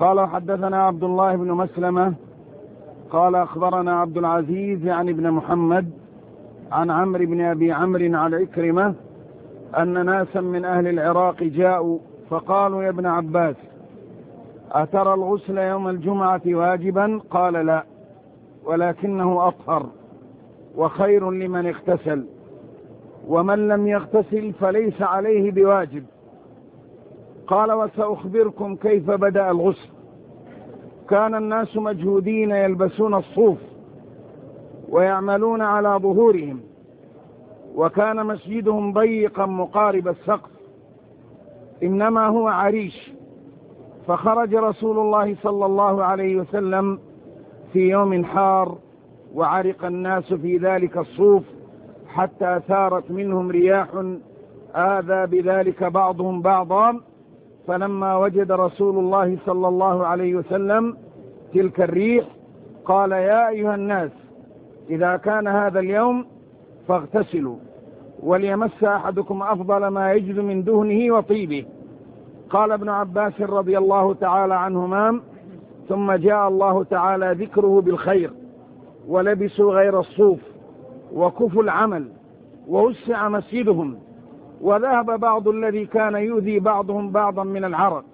قال حدثنا عبد الله بن مسلمة قال أخبرنا عبد العزيز يعني بن محمد عن عمرو بن أبي عمرو عن عكرمة أن ناسا من أهل العراق جاءوا فقالوا: يا ابن عباس، أترى الغسل يوم الجمعة واجبا؟ قال: لا، ولكنه أطهر وخير لمن اغتسل، ومن لم يغتسل فليس عليه بواجب. قال: وسأخبركم كيف بدأ الغسل. كان الناس مجهودين يلبسون الصوف ويعملون على ظهورهم، وكان مسجدهم ضيقا مقارب السقف، إنما هو عريش. فخرج رسول الله صلى الله عليه وسلم في يوم حار، وعرق الناس في ذلك الصوف حتى ثارت منهم رياح آذى بذلك بعضهم بعضا. فلما وجد رسول الله صلى الله عليه وسلم تلك الريح قال: يا أيها الناس، إذا كان هذا اليوم فاغتسلوا، وليمس أحدكم أفضل ما يجد من دهنه وطيبه. قال ابن عباس رضي الله تعالى عنهما: ثم جاء الله تعالى ذكره بالخير، ولبسوا غير الصوف، وكفوا العمل، ووسع مسجدهم، وذهب بعض الذي كان يؤذي بعضهم بعضا من العرق.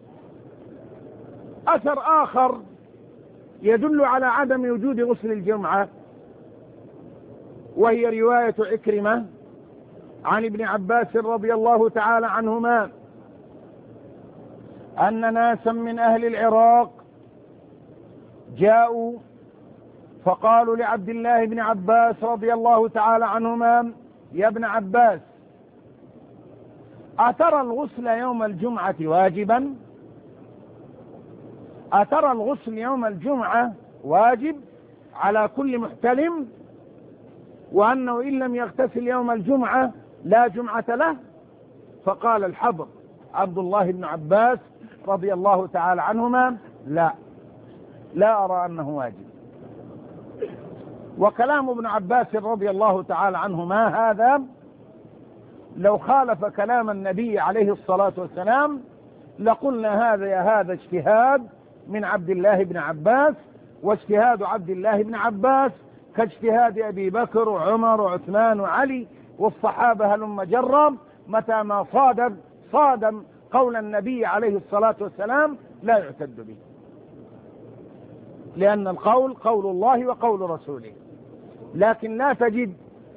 أثر آخر يدل على عدم وجود غسل الجمعة، وهي رواية عكرمة عن ابن عباس رضي الله تعالى عنهما أن ناسا من أهل العراق جاءوا فقالوا لعبد الله بن عباس رضي الله تعالى عنهما: يا ابن عباس، أترى الغسل يوم الجمعة واجبا؟ أترى الغسل يوم الجمعة واجب على كل محتلم، وأنه إن لم يغتسل يوم الجمعة لا جمعة له؟ فقال الحبر عبد الله بن عباس رضي الله تعالى عنهما: لا أرى أنه واجب. وكلام ابن عباس رضي الله تعالى عنهما هذا لو خالف كلام النبي عليه الصلاة والسلام لقلنا هذا اجتهاد من عبد الله بن عباس، واجتهاد عبد الله بن عباس كاجتهاد أبي بكر وعمر وعثمان وعلي والصحابة هلم جرا، متى ما صادم قول النبي عليه الصلاة والسلام لا يعتد به، لأن القول قول الله وقول رسوله. لكن لا تجد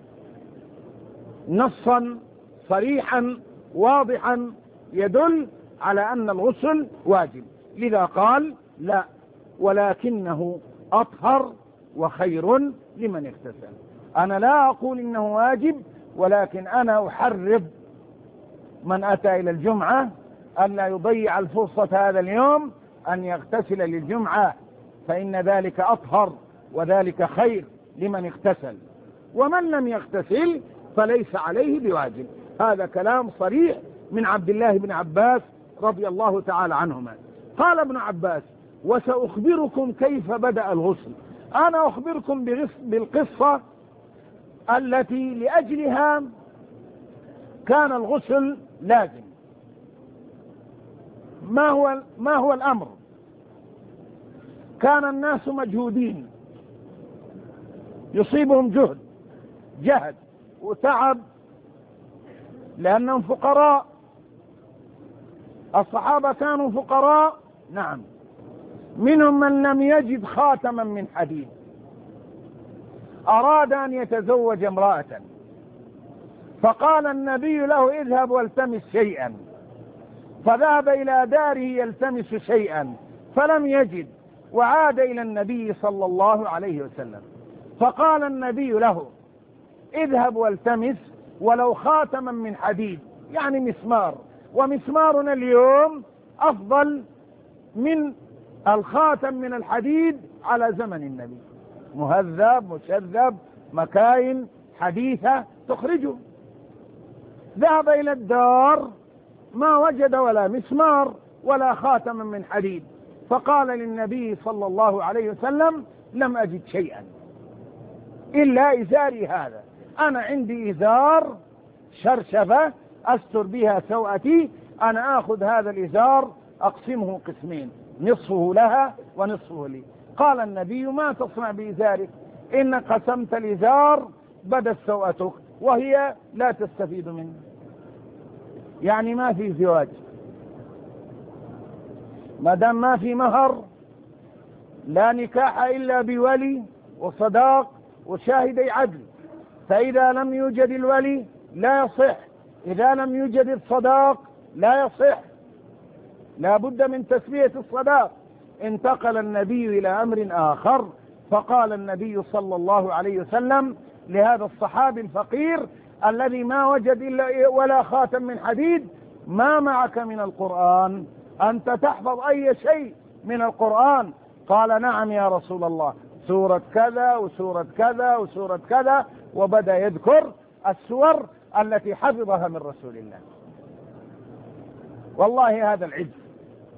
نصا صريحا واضحا يدل على أن الغسل واجب، لذا قال: لا، ولكنه أطهر وخير لمن اغتسل. أنا لا أقول إنه واجب، ولكن أنا أحرض من أتى إلى الجمعة أن لا يضيع الفرصة هذا اليوم أن يغتسل للجمعة، فإن ذلك أطهر وذلك خير لمن اغتسل، ومن لم يغتسل فليس عليه بواجب. هذا كلام صريح من عبد الله بن عباس رضي الله تعالى عنهما. قال ابن عباس: وسأخبركم كيف بدأ الغسل. أنا أخبركم بالقصة التي لأجلها كان الغسل لازم. ما هو الأمر؟ كان الناس مجهودين، يصيبهم جهد وتعب، لأنهم فقراء. الصحابة كانوا فقراء، نعم. منهم من لم يجد خاتما من حديد، أراد أن يتزوج امرأة، فقال النبي له: اذهب والتمس شيئا. فذهب إلى داره يلتمس شيئا فلم يجد، وعاد إلى النبي صلى الله عليه وسلم، فقال النبي له: اذهب والتمس ولو خاتما من حديد، يعني مسمار، ومسمارنا اليوم أفضل من الخاتم من الحديد على زمن النبي، مهذب مشذب، مكاين حديثة تخرجه. ذهب إلى الدار ما وجد ولا مسمار ولا خاتم من حديد، فقال للنبي صلى الله عليه وسلم: لم أجد شيئا إلا إزاري هذا، أنا عندي إزار شرشفة أستر بها سوءتي، أنا آخذ هذا الإزار أقسمه قسمين، نصفه لها ونصفه لي. قال النبي: ما تصنع بإزارك؟ إن قسمت الإزار بدت سوءتك وهي لا تستفيد منه. يعني ما في زواج ما دام ما في مهر، لا نكاح إلا بولي وصداق وشاهدي عدل، فإذا لم يوجد الولي لا يصح، إذا لم يوجد الصداق لا يصح، لا بد من تسوية الصداق. انتقل النبي إلى أمر آخر، فقال النبي صلى الله عليه وسلم لهذا الصحابي الفقير الذي ما وجد إلا ولا خاتم من حديد: ما معك من القرآن؟ أنت تحفظ أي شيء من القرآن؟ قال: نعم يا رسول الله، سورة كذا وسورة كذا وسورة كذا، وبدأ يذكر السور التي حفظها من رسول الله. والله هذا العجز.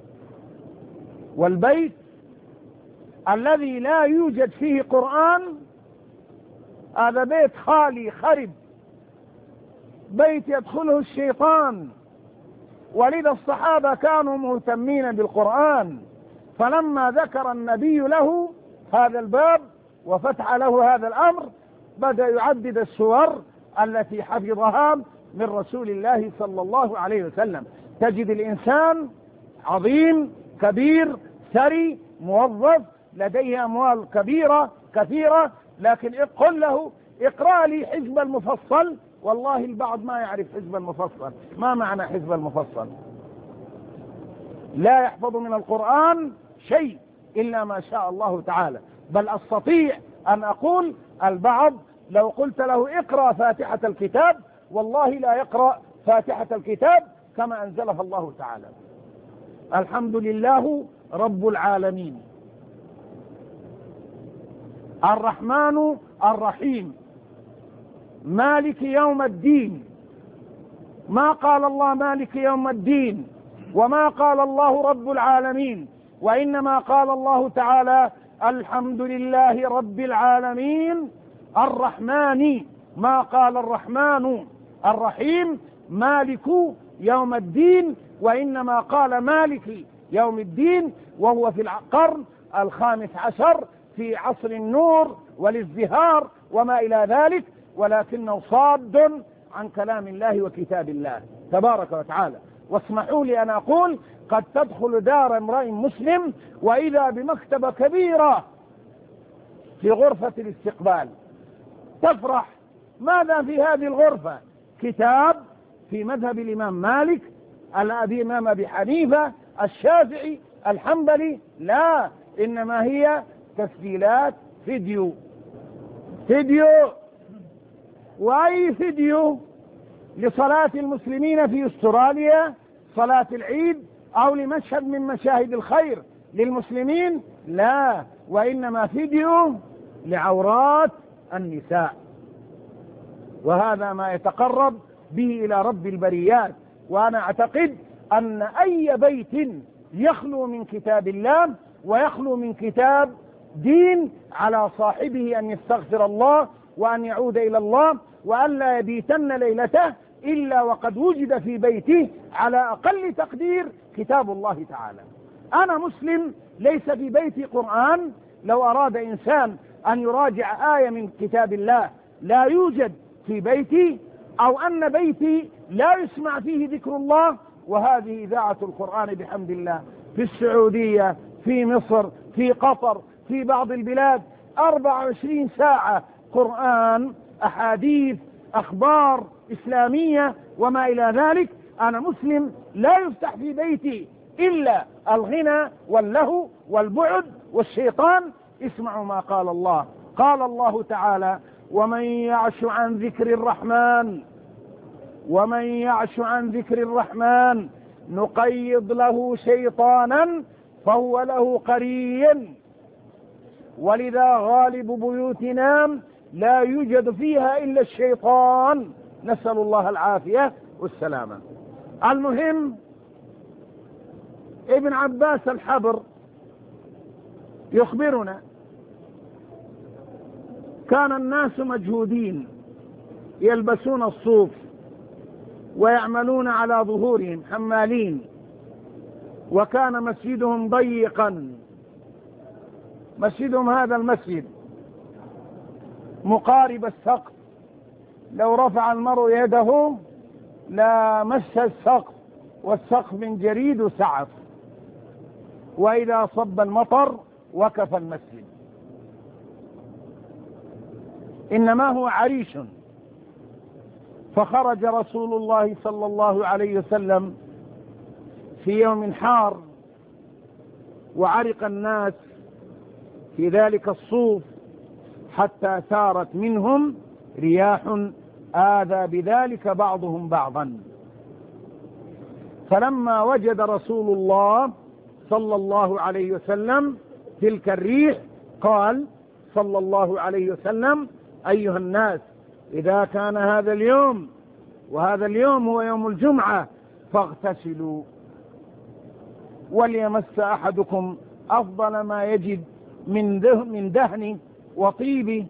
والبيت الذي لا يوجد فيه قرآن هذا بيت خالي خرب، بيت يدخله الشيطان. ولذا الصحابة كانوا مهتمين بالقرآن، فلما ذكر النبي له هذا الباب وفتح له هذا الأمر بدأ يعدد السور التي حفظها من رسول الله صلى الله عليه وسلم. تجد الإنسان عظيم كبير ثري موظف لديه أموال كبيرة كثيرة، لكن قل له: اقرأ لي حزب المفصل. والله البعض ما يعرف حزب المفصل. ما معنى حزب المفصل؟ لا يحفظ من القرآن شيء إلا ما شاء الله تعالى. بل أستطيع أن أقول البعض لو قلت له: اقرأ فاتحة الكتاب، والله لا يقرأ فاتحة الكتاب كما أنزلها الله تعالى. الحمد لله رب العالمين، الرحمن الرحيم، مالك يوم الدين. ما قال الله مالك يوم الدين، وما قال الله رب العالمين، وإنما قال الله تعالى: الحمد لله رب العالمين الرحمن. ما قال الرحمن الرحيم مالك يوم الدين، وإنما قال مالك يوم الدين، وهو في القرن 15 في عصر النور والازدهار وما إلى ذلك، ولكنه صاد عن كلام الله وكتاب الله تبارك وتعالى. واسمحوا لي أن أقول: قد تدخل دار امرئ مسلم وإذا بمكتبة كبيرة في غرفة الاستقبال، تفرح. ماذا في هذه الغرفة؟ كتاب في مذهب الإمام مالك، الإمام أبي حنيفة، الشافعي، الحنبلي؟ لا، إنما هي تسجيلات فيديو. وأي فيديو لصلاة المسلمين في أستراليا، صلاة العيد، أو لمشهد من مشاهد الخير للمسلمين؟ لا، وإنما فيديو لعورات النساء. وهذا ما يتقرب به إلى رب البريات. وأنا أعتقد أن أي بيت يخلو من كتاب الله ويخلو من كتاب دين على صاحبه أن يستغفر الله وأن يعود إلى الله، وأن لا يبيتن ليلته إلا وقد وجد في بيته على أقل تقدير كتاب الله تعالى. أنا مسلم ليس في بيتي قرآن. لو أراد إنسان أن يراجع آية من كتاب الله لا يوجد في بيتي، أو أن بيتي لا يسمع فيه ذكر الله، وهذه إذاعة القرآن بحمد الله في السعودية، في مصر، في قطر، في بعض البلاد 24 ساعة قرآن، أحاديث، أخبار إسلامية وما إلى ذلك. أنا مسلم لا يفتح في بيتي إلا الغنى واللهو والبعد والشيطان. اسمعوا ما قال الله. قال الله تعالى: ومن يعش عن ذكر الرحمن نقيض له شيطانا فهو له قرين. ولذا غالب بيوتنا لا يوجد فيها إلا الشيطان، نسأل الله العافية والسلامة. المهم، ابن عباس الحبر يخبرنا: كان الناس مجهودين يلبسون الصوف ويعملون على ظهورهم حمالين، وكان مسجدهم ضيقا. مسجدهم هذا المسجد مقارب السقف، لو رفع المرء يده لا مس السقف، والسقف من جريد وسعف، وإذا صب المطر وقف المسجد. إنما هو عريش. فخرج رسول الله صلى الله عليه وسلم في يوم حار وعرق الناس في ذلك الصوف حتى ثارت منهم رياح آذى بذلك بعضهم بعضا. فلما وجد رسول الله صلى الله عليه وسلم تلك الريح قال صلى الله عليه وسلم: أيها الناس، إذا كان هذا اليوم، وهذا اليوم هو يوم الجمعة، فاغتسلوا، وليمس أحدكم أفضل ما يجد من دهن وطيب.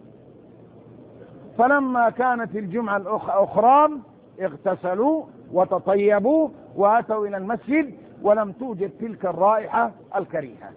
فلما كانت الجمعة الأخرى اغتسلوا وتطيبوا وأتوا إلى المسجد، ولم توجد تلك الرائحة الكريهة.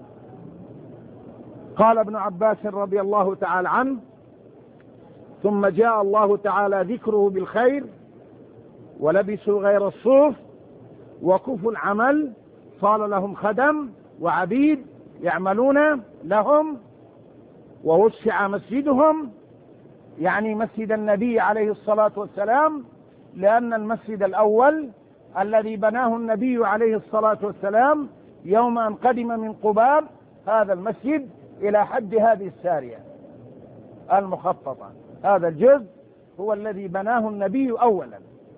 قال ابن عباس رضي الله تعالى عنه: ثم جاء الله تعالى ذكره بالخير، ولبسوا غير الصوف، وكفوا العمل، صار لهم خدم وعبيد يعملون لهم، ووسع مسجدهم، يعني مسجد النبي عليه الصلاة والسلام، لأن المسجد الأول الذي بناه النبي عليه الصلاة والسلام يوم أن قدم من قباء، هذا المسجد إلى حد هذه السارية المخططة، هذا الجزء هو الذي بناه النبي أولا.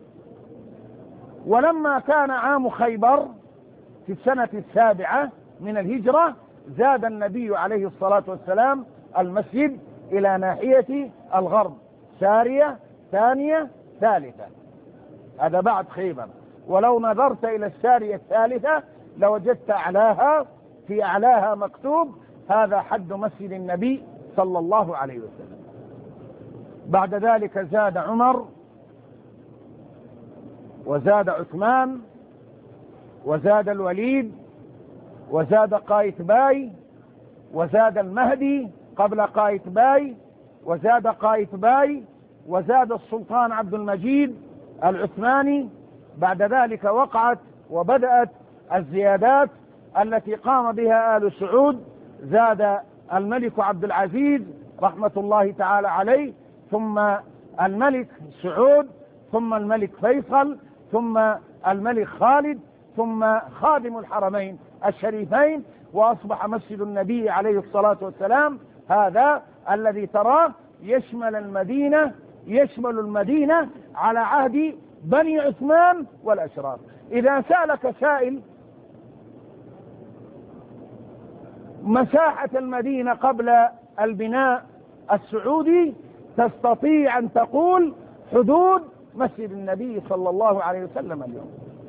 ولما كان عام خيبر في السنة 7 من الهجرة، زاد النبي عليه الصلاة والسلام المسجد إلى ناحية الغرب، سارية ثانية ثالثة، هذا بعد خيبر. ولو نظرت إلى السارية الثالثة لوجدت في أعلاها مكتوب: هذا حد مسجد النبي صلى الله عليه وسلم. بعد ذلك زاد عمر، وزاد عثمان، وزاد الوليد، وزاد قايتباي، وزاد المهدي قبل قايتباي، وزاد قايتباي، وزاد السلطان عبد المجيد العثماني. بعد ذلك وقعت وبدأت الزيادات التي قام بها آل سعود. زاد الملك عبد العزيز رحمة الله تعالى عليه، ثم الملك سعود، ثم الملك فيصل، ثم الملك خالد، ثم خادم الحرمين الشريفين، وأصبح مسجد النبي عليه الصلاة والسلام هذا الذي تراه يشمل المدينة على عهد بني عثمان والأشراف. إذا سألك سائل مساحة المدينة قبل البناء السعودي، تستطيع أن تقول حدود مسجد النبي صلى الله عليه وسلم اليوم.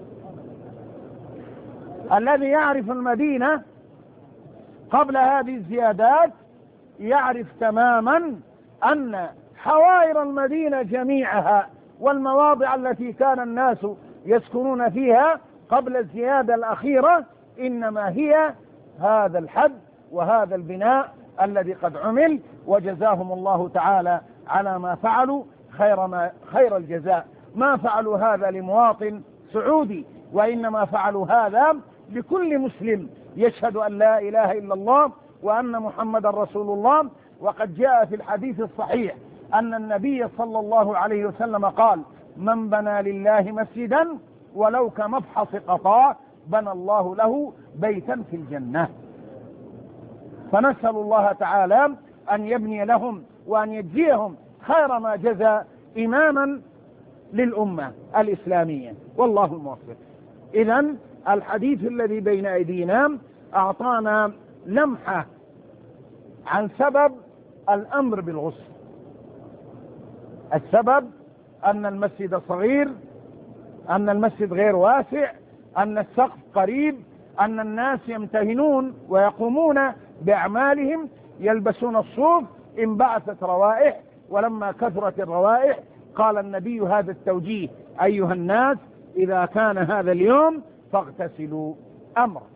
الذي يعرف المدينة قبل هذه الزيادات يعرف تماما أن حوائر المدينة جميعها والمواضع التي كان الناس يسكنون فيها قبل الزيادة الأخيرة إنما هي هذا الحد وهذا البناء الذي قد عمل، وجزاهم الله تعالى على ما فعلوا خير الجزاء. ما فعلوا هذا لمواطن سعودي، وإنما فعلوا هذا لكل مسلم يشهد أن لا إله إلا الله وأن محمد رسول الله. وقد جاء في الحديث الصحيح أن النبي صلى الله عليه وسلم قال: من بنى لله مسجدا ولو كمفحص قطاع بنى الله له بيتا في الجنة. فنسأل الله تعالى أن يبني لهم وأن يجزيهم خير ما جزى إماما للأمة الإسلامية، والله الموفق. إذن الحديث الذي بين أيدينا أعطانا لمحة عن سبب الأمر بالغسل. السبب أن المسجد صغير، أن المسجد غير واسع، أن السقف قريب، أن الناس يمتهنون ويقومون بأعمالهم، يلبسون الصوف، انبعثت روائح. ولما كثرت الروائح قال النبي هذا التوجيه: أيها الناس، إذا كان هذا اليوم فاغتسلوا. أمر